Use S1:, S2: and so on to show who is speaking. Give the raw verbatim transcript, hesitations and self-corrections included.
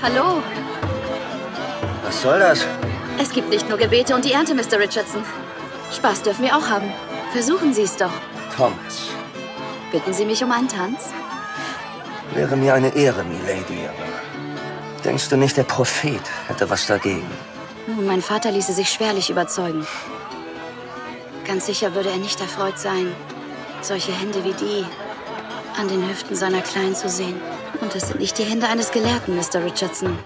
S1: Hallo.
S2: Was soll das?
S1: Es gibt nicht nur Gebete und die Ernte, Mister Richardson. Spaß dürfen wir auch haben. Versuchen Sie es doch.
S2: Thomas.
S1: Bitten Sie mich um einen Tanz?
S2: Wäre mir eine Ehre, Milady, aber denkst du nicht, der Prophet hätte was dagegen?
S1: Nun, mein Vater ließe sich schwerlich überzeugen. Ganz sicher würde er nicht erfreut sein, solche Hände wie die an den Hüften seiner Kleinen zu sehen. Und das sind nicht die Hände eines Gelehrten, Mister Richardson.